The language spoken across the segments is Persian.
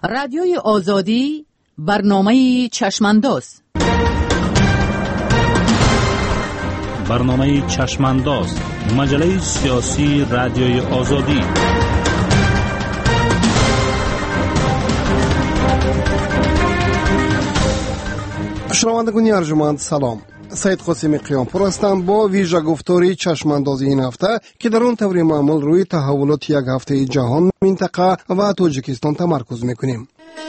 رادیوی آزادی برنامه چشمانداز. برنامه چشمانداز، مجله سیاسی رادیوی آزادی. شنوندگان ارجمند سلام. سید قاسم قیامپور هستم با ویژه گفتاری چشماندازی این هفته که در اون طور معمول روی تحولات یک هفته جهان، منطقه و تاجیکستان تمرکز میکنیم.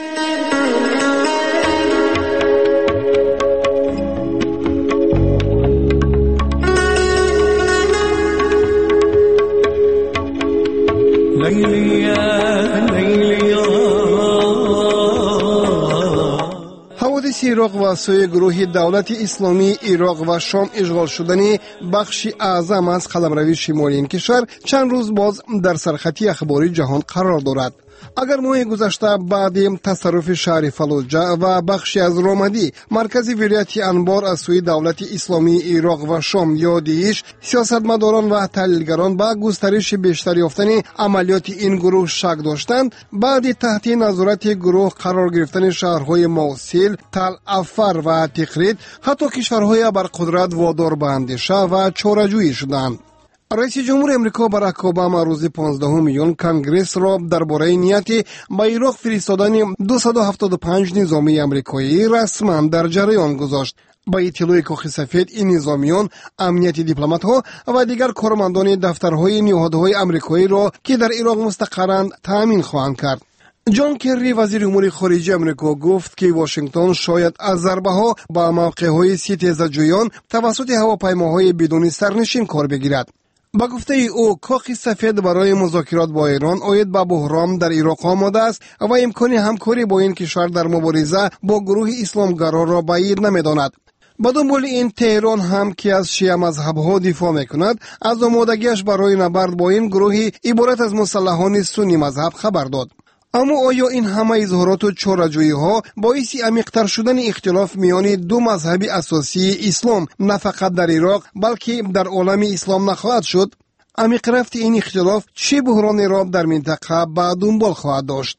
حوادث عراق و سوی گروه دولت اسلامی عراق و شام اشغال شدن بخشی اعظم از قلمرو شمالی این کشور چند روز باز در سرخط اخباری جهان قرار دارد. اگر ماه گذشته بعد تصرف شهر فلوجه و بخشی از رامدی مرکز ولایت انبار از سوی دولت اسلامی عراق و شام یا داعش، سیاستمداران و تحلیلگران با گسترش بیشتر یافتن عملیات این گروه شک داشتند، بعد تحت نظارت گروه قرار گرفتن شهرهای موصل، تل افر و تقرید، حتی کشورهای برقدرت وادار به اندیشه و چاره‌جویی شدند. رئیس جمهور امریکا باراک اوباما روز 15 میلیون کنگرس را درباره نیت به عراق فرستادن 275 نظامی امریکایی رسما در جریان گذاشت. با اطلاع کاخ سفید این نظامیان امنیت دیپلمات‌ها و دیگر کارمندان دفترهای نهادهای امریکایی را که در عراق مستقرند تامین خواهند کرد. جان کری وزیر امور خارجه امریکا گفت که واشنگتن شاید از ضربه‌ها با موقع‌های ستیزجویان توسط هواپیماهای بدون سرنشین کار بگیرد. با گفته او کاخ سفید برای مذاکرات با ایران عاید به بحران در عراق آماده است و امکان همکاری با این کشور در مبارزه با گروه اسلامگرا را بعید نمی‌داند. با دنبال این تهران هم که از شیعه مذهب‌ها دفاع می‌کند، از آمادگیش برای نبرد با این گروهی عبارت از مسلحان سنی مذهب خبر داد. اما آیا این همه اظهارات و چاره‌جویی‌ها باعث عمیق‌تر شدن اختلاف میان دو مذهب اساسی اسلام نه فقط در عراق بلکه در عالم اسلام نخواهد شد؟ عمیق رفت این اختلاف چه بحرانی را در منطقه به دنبال خواهد داشت؟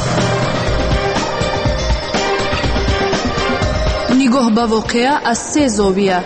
نگاه به واقعه از سه زاویه.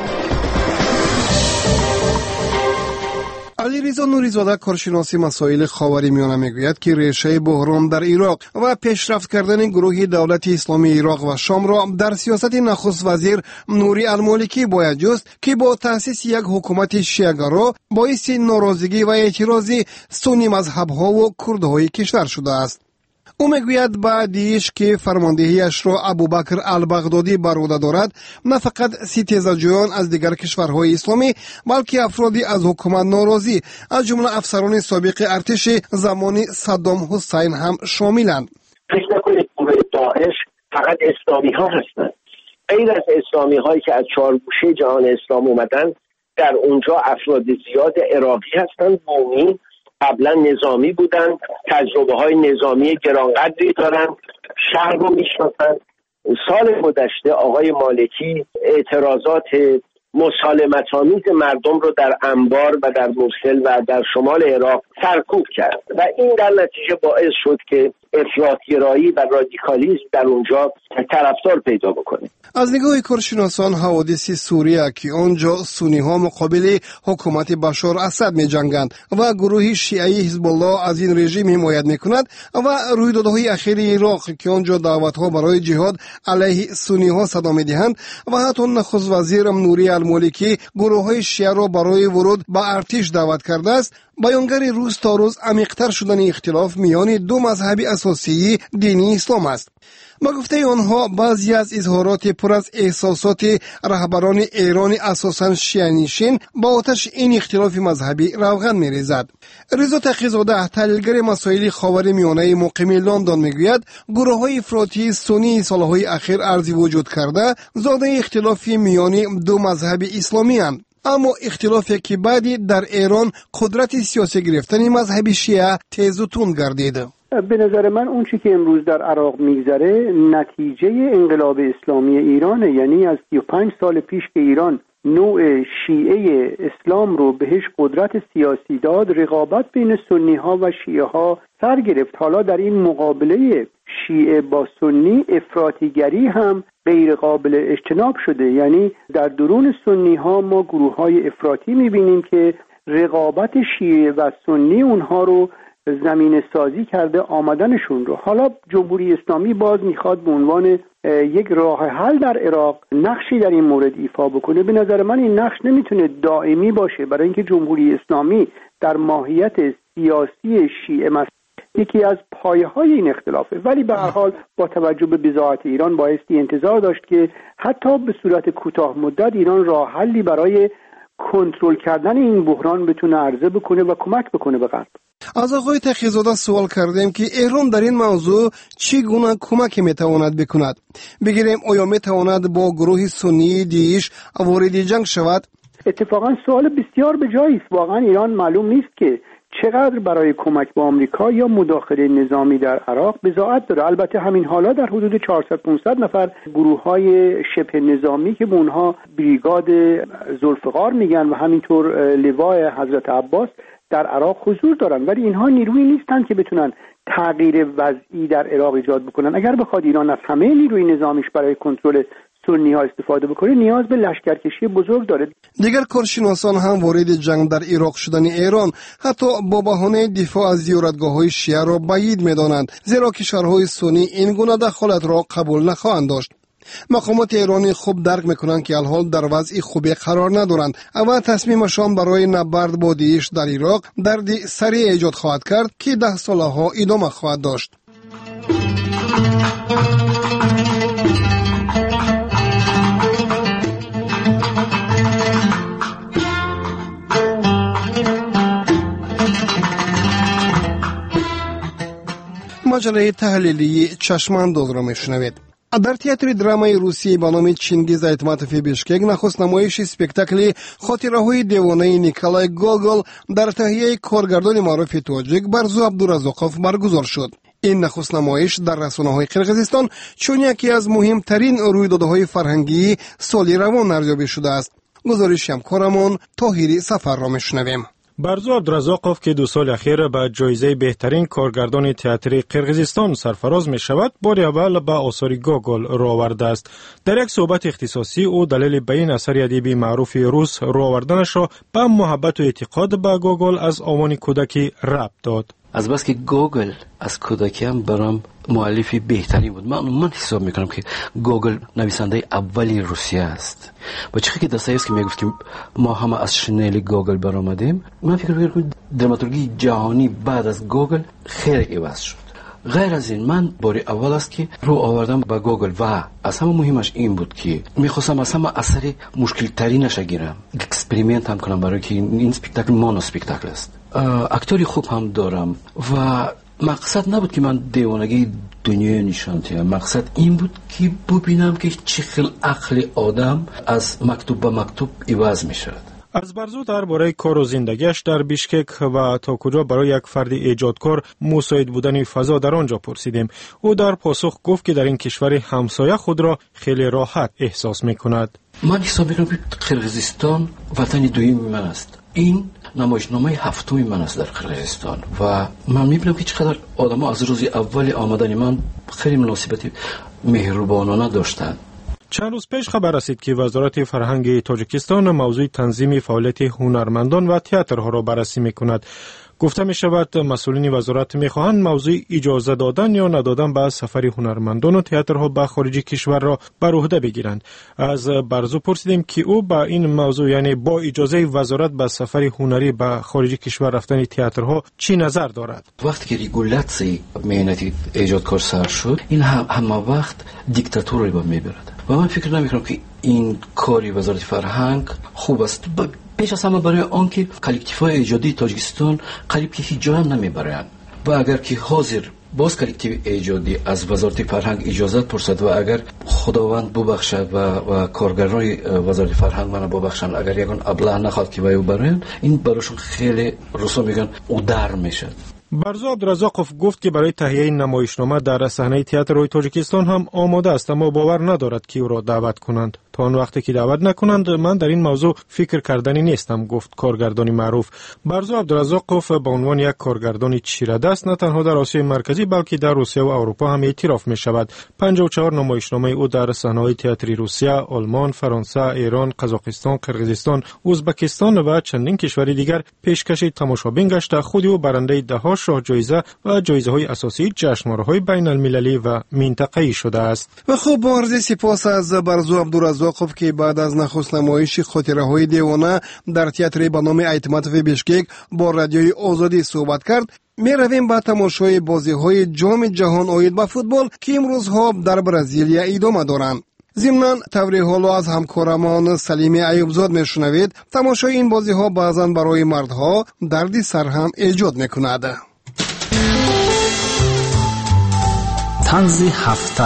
علیرضا نوری‌زاده کارشناس مسائل خاورمیانه میگوید که ریشه بحران در عراق و پیشرفت کردن گروه دولت اسلامی عراق و شام را در سیاست نخست وزیر نوری المالکی باید جست که با تأسیس یک حکومت شیعه‌گرا باعث ناراضگی و اعتراض سنی مذهب‌ها و کردهای کشور شده است. او میگوید بعدیش که فرماندهیش را ابوبکر البغدادی بر عهده دارد، نه فقط ستیزجویان از دیگر کشورهای اسلامی بلکه افرادی از حکومت ناراضی از جمله افسران سابق ارتش زمان صدام حسین هم شاملند. فکر نکنید گروه داعش فقط اسلامی ها هستند. غیر از اسلامی هایی که از چهار گوشه جهان اسلام اومدن، در اونجا افراد زیاد عراقی هستند، مومی، قبلا نظامی بودن، تجربه های نظامی گرانقدری دارن، شهر رو میشناسن. سال گذشته آقای مالکی اعتراضات مسالمت‌آمیز مردم رو در انبار و در موصل و در شمال عراق سرکوب کرد و این در نتیجه باعث شد که افراط‌گرایی و رادیکالیسم در اونجا طرفدار پیدا بکنه. از نگاه کارشناسان حوادث سوریه که آنجا سنی‌ها مقابل حکومت بشار اسد می‌جنگند و گروه شیعی حزب الله از این رژیم حمایت می‌کند و رویدادهای اخیر عراق که آنجا دعوت‌ها برای جهاد علیه سنی‌ها صدا می‌دهند و حتی نخست وزیر نوری المالکی گروه‌های شیعه را برای ورود به ارتش دعوت کرده است، بیانگر روز تا روز عمیق‌تر شدن اختلاف میان دو مذهب اساسی دینی اسلام است. با گفته آنها بعضی از اظهارات پر از احساسات رهبران ایران اساساً شیعه‌نشین با آتش این اختلاف مذهبی روغن می‌ریزد. رضا تقی‌زاده تحلیلگر مسائل خاورمیانه مقیم لندن میگوید گروه‌های افراطی سنی سالهای اخیر ارزی وجود کرده زاده اختلاف میان دو مذهب اسلامی اند. اما اختلافی که بعدی در ایران قدرت سیاسی گرفتن مذهب شیعه تیز و تند گردیده. به نظر من اون چی که امروز در عراق میگذره نتیجه انقلاب اسلامی ایرانه. یعنی از 35 سال پیش که ایران نوع شیعه اسلام رو بهش قدرت سیاسی داد، رقابت بین سنی ها و شیعه ها سر گرفت. حالا در این مقابله شیعه با سنی افراطیگری هم غیر قابل اجتناب شده. یعنی در درون سنی ها ما گروه های افراطی میبینیم که رقابت شیعه و سنی اونها رو زمین سازی کرده، آمدنشون رو. حالا جمهوری اسلامی باز میخواد به عنوان یک راه حل در عراق نقشی در این مورد ایفا بکنه. به نظر من این نقش نمیتونه دائمی باشه، برای اینکه جمهوری اسلامی در ماهیت سیاسی شیعه یکی از پایه‌های این اختلافه، ولی به هر حال با توجه به بضاعت ایران بایستی انتظار داشت که حتی به صورت کوتاه مدت ایران راه حلی برای کنترل کردن این بحران بتونه عرضه بکنه و کمک بکنه به غرب. از آقای تقی‌زاده سوال کردیم که ایران در این موضوع چگونه کمک میتواند بکند. بگیریم آیا میتواند با گروه سنی دیش وارد جنگ شود؟ اتفاقا سوال بسیار به جایی است. واقعا ایران معلوم نیست که چقدر برای کمک به آمریکا یا مداخله نظامی در عراق بضاعت داره. البته همین حالا در حدود 400-500 نفر گروه‌های شبه نظامی که به اونها بریگاد ذوالفقار میگن و همینطور لوای حضرت عباس در عراق حضور دارن، ولی اینها نیرویی نیستن که بتونن تغییر وضعی در عراق ایجاد بکنن. اگر بخواد ایران از همه نیروی نظامیش برای کنترل سنی ها استفاده بکنه، نیاز به لشکرکشی بزرگ داره. دیگر کارشناسان هم وارد جنگ در عراق شدن ایران حتی با بهانه دفاع از زیارتگاه‌های شیعه را بعید می‌دانند، زیرا که شهرهای سنی این گونه دخالت را قبول نخواهند داشت. مقامات ایرانی خوب درک میکنند که الحال در وضع خوبی قرار ندارند و تصمیمشان برای نبرد با داعش در عراق دردی سریع ایجاد خواهد کرد که 10 سالها ادامه خواهد داشت. مجله تحلیلی چشمانداز را میشنوید. در تئاتر درامای روسی به نام چینگیز ایتماتوفی بیشکک نخست نمایش اسپکتاکل خاطره‌های دیوانه نیکولای گوگل در تهیه کارگردان معروف تاجیک برزو عبدالرزاقوف برگزار شد. این نخست نمایش در رسانه‌های قرقیزستان چون یکی از مهمترین رویدادهای فرهنگی سال روان ارزیابی شده است. گزارش همکارمان طاهری سفر را میشنویم. برزو عبدالرزاقوف که 2 سال اخیر به جایزه بهترین کارگردان تئاتر قرقیزستان سرفراز می شود، بار اول به آثار گوگل را آورده است. در یک صحبت اختصاصی او دلیل به این اثر ادبی معروف روس را آوردنش را به محبت و اعتقاد به گوگل از آوان کودکی ربط داد. از بس که گوگل از کودکیم برام مؤلفی بهتری بود. من حساب میکنم که گوگل نویسنده اولی روسیه است. با چیزی که داستایوفسکی میگفت که ما همه از شنل گوگل برآمدیم، من فکر میکنم دراماتورگی جهانی بعد از گوگل خیلی عوض شد. غیر از این من باری اول است که رو آوردم با گوگل و از همه مهمش این بود که میخواستم از همه اثر مشکل ترینش گیرم، اکسپریمنت هم کنم، برای که این اسپکتاکل مونو اسپکتاکل است. اکتوری خوب هم دارم و مقصد نبود که من دیوانگی دنیای نشان دهم. مقصد این بود که ببینم که چه خیلی عقل آدم از مکتوب به مکتوب عوض می شود. از برزو درباره کار و زندگیش در بیشکک و تا کجا برای یک فرد ایجادکار مساعد بودن فضا در آنجا پرسیدیم. او در پاسخ گفت که در این کشور همسایه خود را خیلی راحت احساس می کند. من حساب میکنم که قرقیزستان وطن دویم من است. این نمایشنامه هفتم من است در قرقیزستان و من میبینم که چقدر آدم‌ها از روز اول آمدن من خیلی مناسبت مهربانانه داشتند. چند روز پیش خبر رسید که وزارت فرهنگ تاجیکستان موضوع تنظیم فعالیت هنرمندان و تئاترها را بررسی میکند. گفته می شود مسئولین وزارت می خواهند موضوع اجازه دادن یا ندادن به سفر هنرمندان و تئاترها به خارج کشور را بر عهده بگیرند. از برزو پرسیدیم که او با این موضوع، یعنی با اجازه وزارت به سفر هنری به خارج کشور رفتن تئاترها، چی نظر دارد؟ وقتی که ریگولاسی مهنتی ایجادکار سر شد، این همه وقت دیکتاتور رو میبرد و من فکر نمیکنم که این کاری وزارت فرهنگ خوب است. پیش از همه برای آنکه کلکتیوهای ایجادی تاجیکستان قریب که هیچ جا هم نمیبرند و اگر که حاضر باز کلکتیو ایجادی از وزارت فرهنگ اجازت پرسد و اگر خداوند ببخشد و کارگران وزارت فرهنگ منو ببخشند، اگر یگان ابله نخواد که وایو برن، این براشون خیلی روسا میگن او در میشد. برزو عبدالرزاقوف گفت که برای تهیه نمایشنامه در صحنه تئاتر تاجیکستان هم آماده است، اما باور ندارد که او را دعوت کنند. تا آن وقتی که دعوت نکنند من در این موضوع فکر کردنی نیستم، گفت کارگردان معروف. برزو عبدالرزاقوف به عنوان یک کارگردان چیره‌دست نه تنها در آسیای مرکزی بلکه در روسیه و اروپا هم اعتراف می شود. 54 نمایشنامه او در صحنه‌های تئاتری روسیه، آلمان، فرانسه، ایران، قزاقستان، قرقیزستان، ازبکستان و چندین کشور دیگر پیشکش تماشابین گشته. خود او برنده ده‌ها شاه جایزه و جایزه‌های اساسی جشنواره‌های بین المللی و منطقه‌ای شده است. و خب با عرض سپاس از برزو عبدالرزاقوف که بعد از نخست نمایش خاطره‌های دیوانه در تئاتر به نام ایتماتوف بیشکک با رادیوی آزادی صحبت کرد. می رویم به تماشای بازی‌های جام جهان آید به فوتبال که امروزها در برزیلیا ادامه دارند. ضمناً تبری حالا از همکارمان سلیم ایوبزاد میشنوید. تماشای این بازی‌ها بعضاً برای مردها دردی سر هم ایجاد می‌کند. طنز هفته.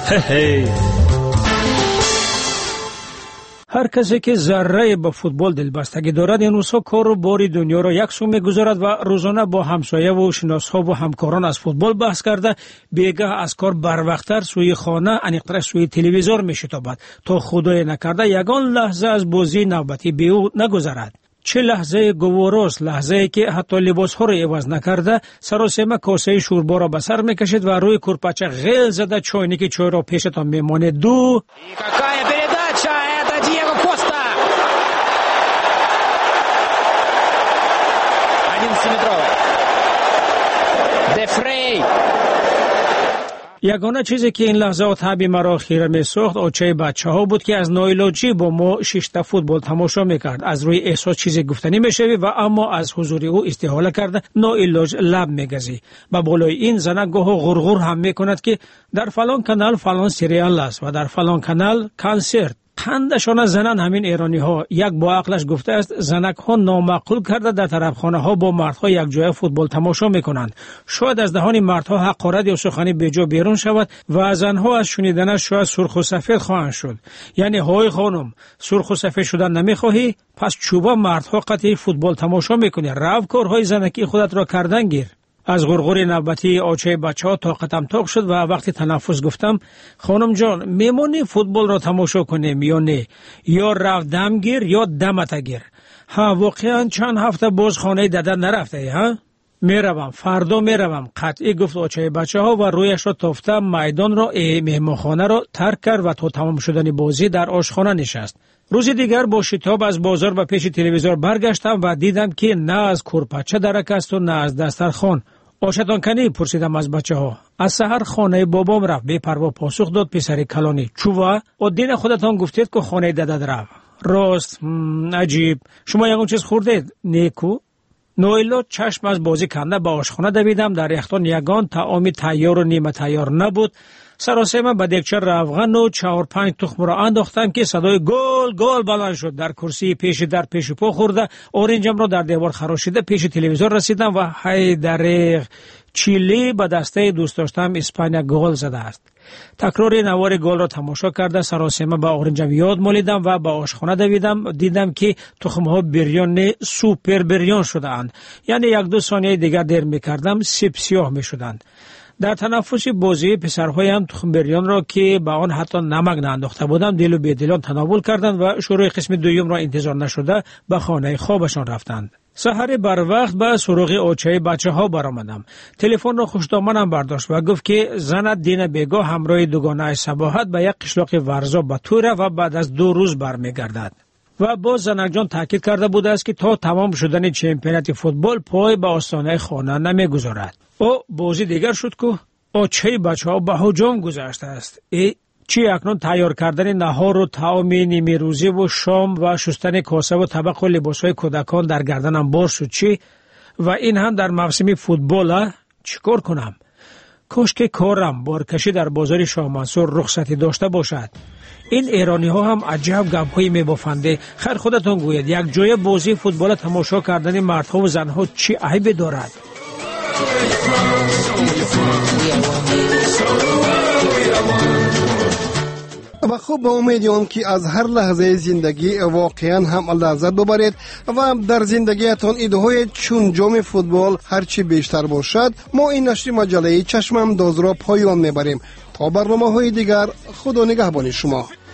هر کسی که ذره به فوتبال دلبستگی دارد این روزها کار و باری دنیا را یکسو می‌گذارد و روزانه با همسایه و شناس‌ها و همکاران از فوتبال بحث کرده بیگاه از کار بروقتر سوی خانه انیقتر سوی تلویزیون می‌شتابد تا خدای نکرده یگان لحظه از بازی نوبتی به او نگذرد. چه لحظه گوارست، لحظه‌ای که حتی لباس‌ها را عوض نکرده سراسیمه کاسه شوربا را به سر می‌کشید و روی کورپاچه غیل زده چاینک چای را پیشتان می‌ماند. دو یگانه چیزی که این لحظه طبعی مرا خیره می ساخت اوچه بچه ها بود که از نایلاجی با ما 6 تا فوتبال تماشا میکرد. از روی احساس چیزی گفتنی میشوی و اما از حضور او استحاله کرده نایلاج لب میگزی. با بالای این زنک گاه غرغر هم میکند که در فلان کانال فلان سریال است و در فلان کانال کنسرت. خندشان زنان همین ایرانی ها. یک با عقلش گفته است زنک ها نامعقول کرده در طرفخانه ها با مردها یک جای فوتبال تماشا میکنند. شاید از دهان مردها حقارت یا سخنی بیجا بیرون شود و زنها از شنیدنش شاید سرخ و سفید خواهند شد. یعنی های خانم سرخ و سفید شدن نمیخواهی پس چوبا مردها قطعی فوتبال تماشا میکنی. رو کارهای زنکی خودت را کردن گیر. از غرغر نوبتی آچه بچه ها طاقتم طاق شد و وقتی تنفس گفتم خانم جان میمونی فوتبال را تماشا کنیم یا نه؟ یا رفت دم گیر یا دمت گیر. ها واقعا چند هفته باز خانه داده نرفته ها؟ میروم فردا میروم قطعی گفت آچه بچه ها و رویش را تافته میدان را مهمانخانه را ترک کرد و تا تمام شدن بازی در آشخانه نشست. روز دیگر با شتاب از بازار و پیش تلویزیون برگشتم و دیدم که نه از کورپاچه درک است و نه از دسترخوان. آشتان کنی پرسیدم از بچه ها. از سحر خانه بابام رفت. بی پروا پاسخ داد پسر کلانی. چووا دین خودتان گفتید که خانه دادد رفت. راست عجیب. شما یکون چیز خوردید؟ نیکو نویلا چشم از بازی کنده به آشخانه دویدم. در یختان یگان طعامی تیار و نیمه تیار نبود. سراسیمه به دیگچه روغن و 4-5 تخم را انداختم که صدای گل گل بلند شد. در کرسی پیش در پیش پا خورده اورنجم را در دیوار خراشیده پیش تلویزیون رسیدم و هی دریغ چیلی به دسته دوست داشتم اسپانیا گل زده است. تکرار نوار گل را تماشا کرده سراسیمه به اورنجم یاد مالیدم و به آشخانه دویدم. دیدم که تخم‌ها بریان سوپر بریان شده اند. یعنی 1-2 ثانیه دیگر دیر می‌کردم سیب سیاه می‌شدند. در تنفس بازی پسرهایم تخم بریان را که به آن حتی نمک نانداخته بودم دل و بیدلان تناول کردند و شروع قسم دوم را انتظار نشده به خانه خوابشان رفتند. سحر بر وقت به سراغ آچه بچه ها برآمدم. تلفن را خوشدامنم برداشت و گفت که زنت دین بیگاه همراه دوگانه صباحت به یک قشلاق ورزا به توره و بعد از 2 روز برمیگردد. و باز زنک جان تاکید کرده بوده است که تا تمام شدن چمپیونات فوتبال پای به آستانه خانه نمیگذارد. او بازی دیگر شد که آچه بچه ها به هجوم گذاشته است. چی اکنون تیار کردن نهار و طعام نیمه روزی و شام و شستن کاسه و طبق و لباس های کودکان در گردنم بار شد. چی؟ و این هم در موسم فوتبال چیکار کنم؟ کاش که کارم بارکشی در بازار شاه منصور رخصتی داشته باشد. این ایرانی ها هم عجب گپ هایی میبافنده. خیر خودتون گوید یک جای بازی فوتبال تماشا کردن مردها و زنها چی عیبی دارد؟ و خب با امیدیم که از هر لحظه زندگی واقعا هم لذت ببرید و در زندگیتان ایده‌های چون جام فوتبال هرچی بیشتر باشد. ما این نشر مجله چشمم داز را پایان میبریم. تا برنامه‌های دیگر خدا نگهبان شما.